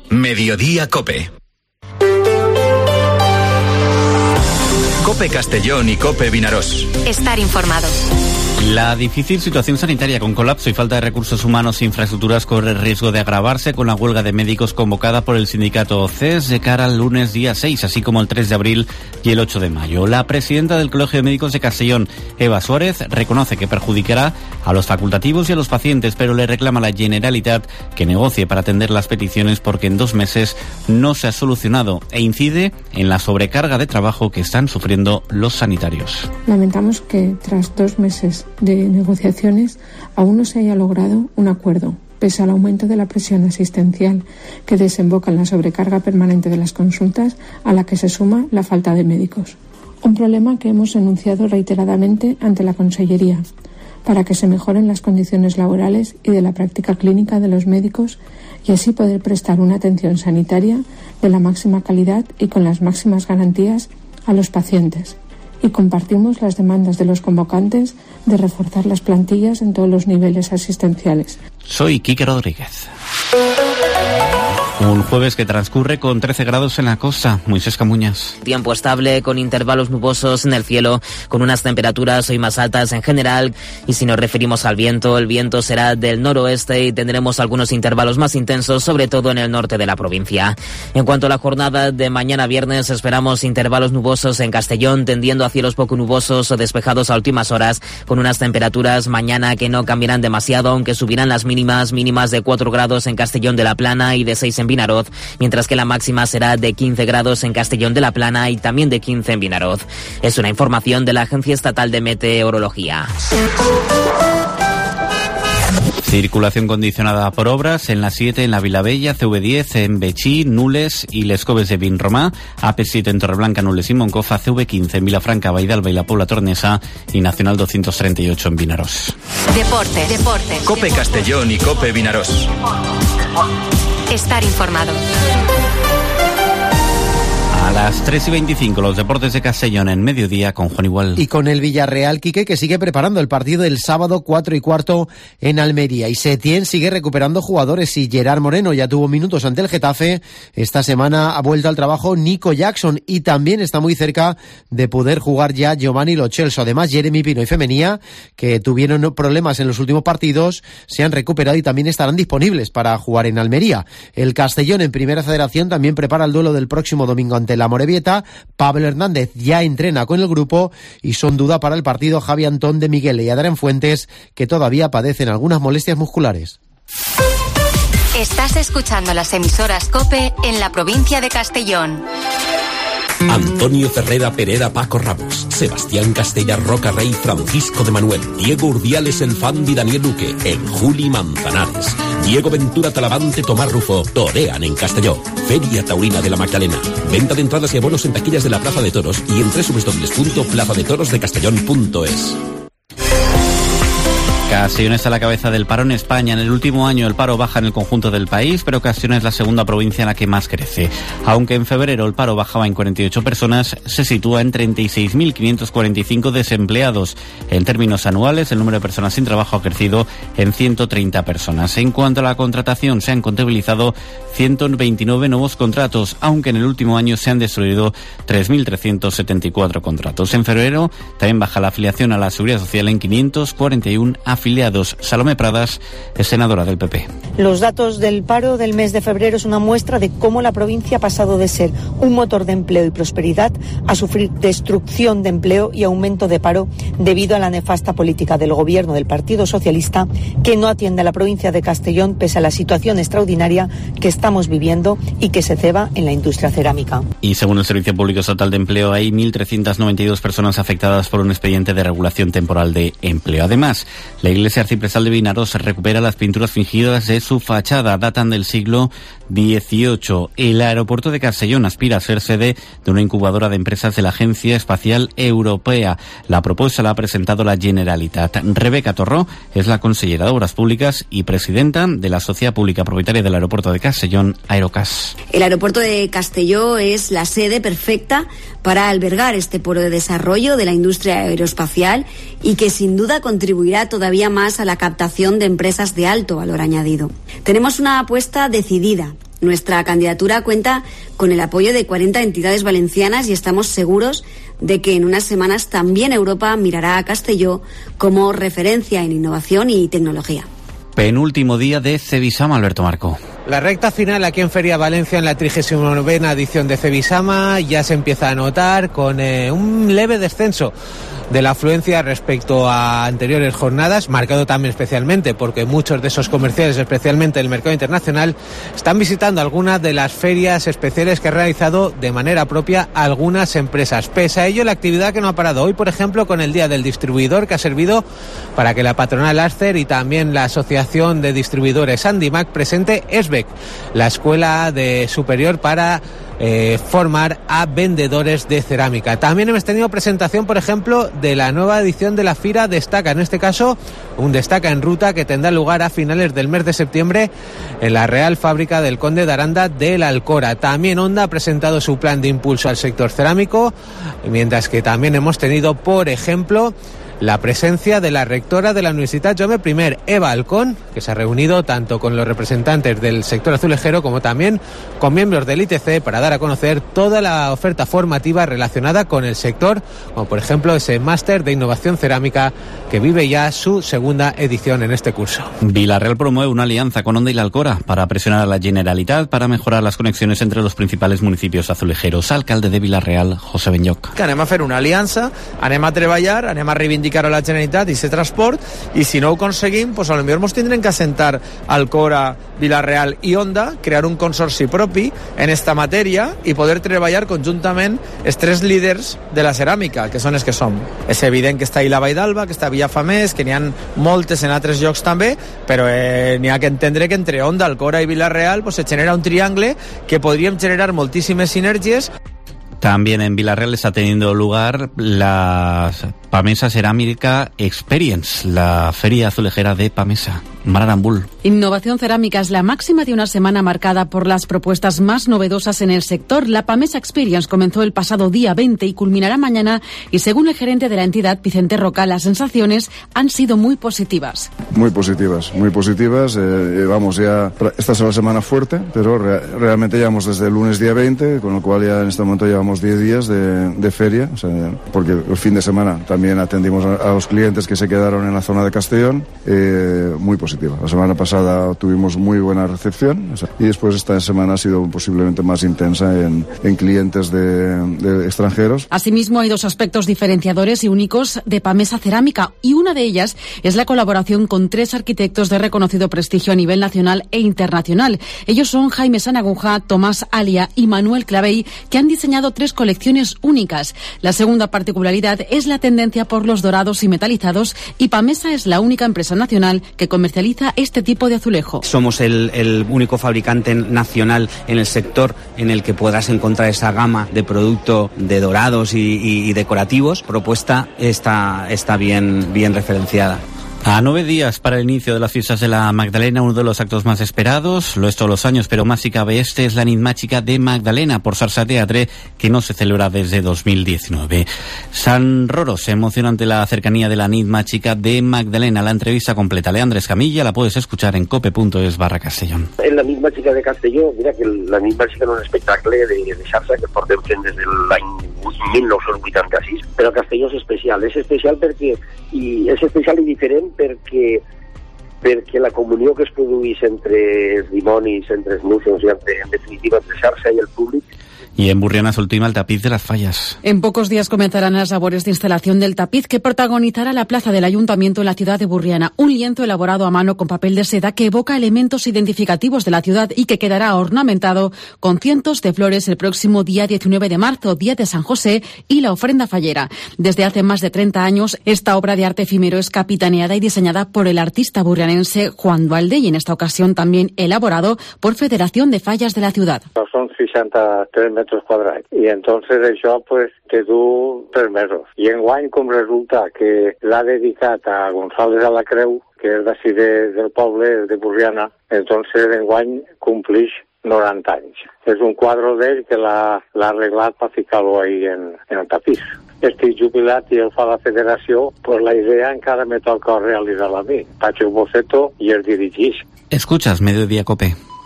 Mediodía COPE. COPE Castellón y COPE Vinarós. Estar informado. La difícil situación sanitaria con colapso y falta de recursos humanos e infraestructuras corre el riesgo de agravarse con la huelga de médicos convocada por el sindicato CES de cara al lunes día 6, así como el 3 de abril y el 8 de mayo. La presidenta del Colegio de Médicos de Castellón, Eva Suárez, reconoce que perjudicará a los facultativos y a los pacientes, pero le reclama a la Generalitat que negocie para atender las peticiones porque en 2 meses no se ha solucionado e incide en la sobrecarga de trabajo que están sufriendo los sanitarios. Lamentamos que tras 2 meses de negociaciones aún no se haya logrado un acuerdo, pese al aumento de la presión asistencial que desemboca en la sobrecarga permanente de las consultas, a la que se suma la falta de médicos. Un problema que hemos denunciado reiteradamente ante la Consellería, para que se mejoren las condiciones laborales y de la práctica clínica de los médicos y así poder prestar una atención sanitaria de la máxima calidad y con las máximas garantías a los pacientes. Y compartimos las demandas de los convocantes de reforzar las plantillas en todos los niveles asistenciales. Soy Quique Rodríguez. Un jueves que transcurre con 13 grados en la costa. Moisés Camuñas. Tiempo estable con intervalos nubosos en el cielo, con unas temperaturas hoy más altas en general. Y si nos referimos al viento, el viento será del noroeste y tendremos algunos intervalos más intensos, sobre todo en el norte de la provincia. En cuanto a la jornada de mañana viernes, esperamos intervalos nubosos en Castellón, tendiendo a cielos poco nubosos o despejados a últimas horas, con unas temperaturas mañana que no cambiarán demasiado, aunque subirán las mínimas de 4 grados en Castellón de la Plana y de 6 en Vinaroz, mientras que la máxima será de 15 grados en Castellón de la Plana y también de 15 en Vinaroz. Es una información de la Agencia Estatal de Meteorología. Circulación condicionada por obras en la 7 en la Vilabella, CV10 en Betxí, Nules y Les Coves de Vinromà, AP7 en Torreblanca, Nules y Moncofa, CV15 en Vilafranca, Baidalba y la Pobla Tornesa y Nacional 238 en Vinarós. Deportes. COPE Castellón y COPE Vinarós. Estar informado. A las 3:25, los deportes de Castellón en Mediodía con Juan Igual. Y con el Villarreal, Quique, que sigue preparando el partido del sábado 4:15 en Almería. Y Setién sigue recuperando jugadores y Gerard Moreno ya tuvo minutos ante el Getafe. Esta semana ha vuelto al trabajo Nico Jackson y también está muy cerca de poder jugar ya Giovanni Lo Celso. Además, Jeremy Pino y Femenía, que tuvieron problemas en los últimos partidos, se han recuperado y también estarán disponibles para jugar en Almería. El Castellón en Primera Federación también prepara el duelo del próximo domingo ante la Morevieta. Pablo Hernández ya entrena con el grupo y son duda para el partido Javi Antón de Miguel y Adrián Fuentes, que todavía padecen algunas molestias musculares. Estás escuchando las emisoras COPE en la provincia de Castellón. Antonio Ferrera Pereda Paco Ramos, Sebastián Castella Roca Rey Francisco de Manuel, Diego Urdiales El Fandi Daniel Luque, El Juli Manzanares, Diego Ventura Talavante Tomás Rufo, torean en Castelló. Feria Taurina de la Magdalena. Venta de entradas y abonos en taquillas de la Plaza de Toros y en www.plazadetorosdecastellón.es. Castellón está a la cabeza del paro en España. En el último año el paro baja en el conjunto del país, pero Castellón es la segunda provincia en la que más crece. Aunque en febrero el paro bajaba en 48 personas, se sitúa en 36.545 desempleados. En términos anuales, el número de personas sin trabajo ha crecido en 130 personas. En cuanto a la contratación, se han contabilizado 129 nuevos contratos, aunque en el último año se han destruido 3.374 contratos. En febrero también baja la afiliación a la Seguridad Social en 541 afiliados. Salomé Pradas es senadora del PP. Los datos del paro del mes de febrero es una muestra de cómo la provincia ha pasado de ser un motor de empleo y prosperidad a sufrir destrucción de empleo y aumento de paro debido a la nefasta política del gobierno del Partido Socialista, que no atiende a la provincia de Castellón pese a la situación extraordinaria que estamos viviendo y que se ceba en la industria cerámica. Y según el Servicio Público Estatal de Empleo, hay 1.392 personas afectadas por un expediente de regulación temporal de empleo. Además, la Iglesia Arciprestal de Vinarós recupera las pinturas fingidas de su fachada, datan del siglo XVIII. El aeropuerto de Castellón aspira a ser sede de una incubadora de empresas de la Agencia Espacial Europea. La propuesta la ha presentado la Generalitat. Rebeca Torró es la consellera de Obras Públicas y presidenta de la Sociedad Pública Propietaria del Aeropuerto de Castellón, Aerocas. El aeropuerto de Castelló es la sede perfecta para albergar este polo de desarrollo de la industria aeroespacial y que sin duda contribuirá todavía más a la captación de empresas de alto valor añadido. Tenemos una apuesta decidida Nuestra candidatura cuenta con el apoyo de 40 entidades valencianas y estamos seguros de que en unas semanas también Europa mirará a Castelló como referencia en innovación y tecnología. Penúltimo día de Cebisama, Alberto Marco. La recta final aquí en Feria Valencia, en la 39ª edición de Cebisama, ya se empieza a notar con un leve descenso de la afluencia respecto a anteriores jornadas, marcado también especialmente porque muchos de esos comerciales, especialmente el mercado internacional, están visitando algunas de las ferias especiales que ha realizado de manera propia algunas empresas. Pese a ello, la actividad que no ha parado hoy, por ejemplo, con el Día del Distribuidor, que ha servido para que la patronal Ascer y también la Asociación de Distribuidores Andimac presente ESBEC, la escuela de superior para formar a vendedores de cerámica. También hemos tenido presentación, por ejemplo, de la nueva edición de la Fira Destaca, en este caso un Destaca en Ruta que tendrá lugar a finales del mes de septiembre en la Real Fábrica del Conde de Aranda de la Alcora. También Honda ha presentado su plan de impulso al sector cerámico, mientras que también hemos tenido, por ejemplo, la presencia de la rectora de la Universidad Jaume I, Eva Alcón, que se ha reunido tanto con los representantes del sector azulejero como también con miembros del ITC para dar a conocer toda la oferta formativa relacionada con el sector, como por ejemplo ese máster de innovación cerámica que vive ya su segunda edición en este curso. Vila-real promueve una alianza con Honda y la Alcora para presionar a la Generalitat para mejorar las conexiones entre los principals municipios azulejeros. Alcalde de Vila-real, José Benlloc. Que anem a fer una aliança, anem a treballar, anem a reivindicar a la Generalitat i ser transport, i si no ho aconseguim, pues a lo millor ens tindrem que assentar Alcora, Vila-real i Honda, crear un consorci propi en esta matèria i poder treballar conjuntament els tres líders de la ceràmica, que són els que som. És evident que està ahí la Vall d'Alba, que està Villafamés, que n'hi ha moltes en altres llocs també, però n'hi ha que entendre que entre Honda, Alcora i Vila-real pues se genera un triangle que podríem generar moltíssimes sinergies. También en Vila-real está teniendo lugar la Pamesa Cerámica Experience, la feria azulejera de Pamesa. Mara Arambul. Innovación cerámica es la máxima de una semana marcada por las propuestas más novedosas en el sector. La Pamesa Experience comenzó el pasado día 20 y culminará mañana, y según el gerente de la entidad, Vicente Roca, las sensaciones han sido muy positivas. Muy positivas, muy positivas. Vamos, ya esta es la semana fuerte, pero realmente llevamos desde el lunes día 20, con lo cual ya en este momento llevamos 10 días de feria, o sea, porque el fin de semana también atendimos a los clientes que se quedaron en la zona de Castellón. Muy positiva. La semana pasada tuvimos muy buena recepción, o sea, y después esta semana ha sido posiblemente más intensa en clientes de extranjeros. Asimismo, hay dos aspectos diferenciadores y únicos de Pamesa Cerámica, y una de ellas es la colaboración con tres arquitectos de reconocido prestigio a nivel nacional e internacional. Ellos son Jaime Sanagunja, Tomás Alia y Manuel Clavell, que han diseñado tres colecciones únicas. La segunda particularidad es la tendencia por los dorados y metalizados, y Pamesa es la única empresa nacional que comercializa este tipo de azulejo. Somos el único fabricante nacional en el sector en el que podrás encontrar esa gama de producto de dorados y decorativos. Propuesta está bien referenciada. A 9 días para el inicio de las fiestas de la Magdalena, uno de los actos más esperados, lo es todos los años, pero más si cabe este es la nit màgica de Magdalena por Sarsa Teatre, que no se celebra desde 2019. San Roro se emociona ante la cercanía de la nit màgica de Magdalena. La entrevista completa, Leandre Escamilla, la puedes escuchar en cope.es/Castellón. En la nit màgica de Castelló, mira que la nit màgica era un espectacle de xarxa que portem fent des de l'any 1986, però Castelló és especial perquè és especial i diferent perquè la comunió que es produís entre els dimonis, entre els músics i en definitiva entre xarxa i el públic. Y en Burriana se ultima el tapiz de las fallas. En pocos días comenzarán las labores de instalación del tapiz que protagonizará la plaza del Ayuntamiento en la ciudad de Burriana. Un lienzo elaborado a mano con papel de seda que evoca elementos identificativos de la ciudad y que quedará ornamentado con cientos de flores el próximo día 19 de marzo, Día de San José, y la ofrenda fallera. Desde hace más de 30 años, esta obra de arte efímero es capitaneada y diseñada por el artista burrianense Juan Dualde, y en esta ocasión también elaborado por Federación de Fallas de la ciudad. Son 63 metros quadrats i entonces això pues te du 3 mesos. I enguany, com resulta que l'ha dedicat a González a la Creu, que és d'ací del poble, de Burriana, entonces enguany complix 90 anys. És un quadre d'ell que l'ha arreglat per ficar-lo ahí en el tapís. Estic jubilat i el fa la federació, pues la idea encara me toca realitzar-la a mi. Faig el boceto i el dirigix. Escuchas Mediodía Cope.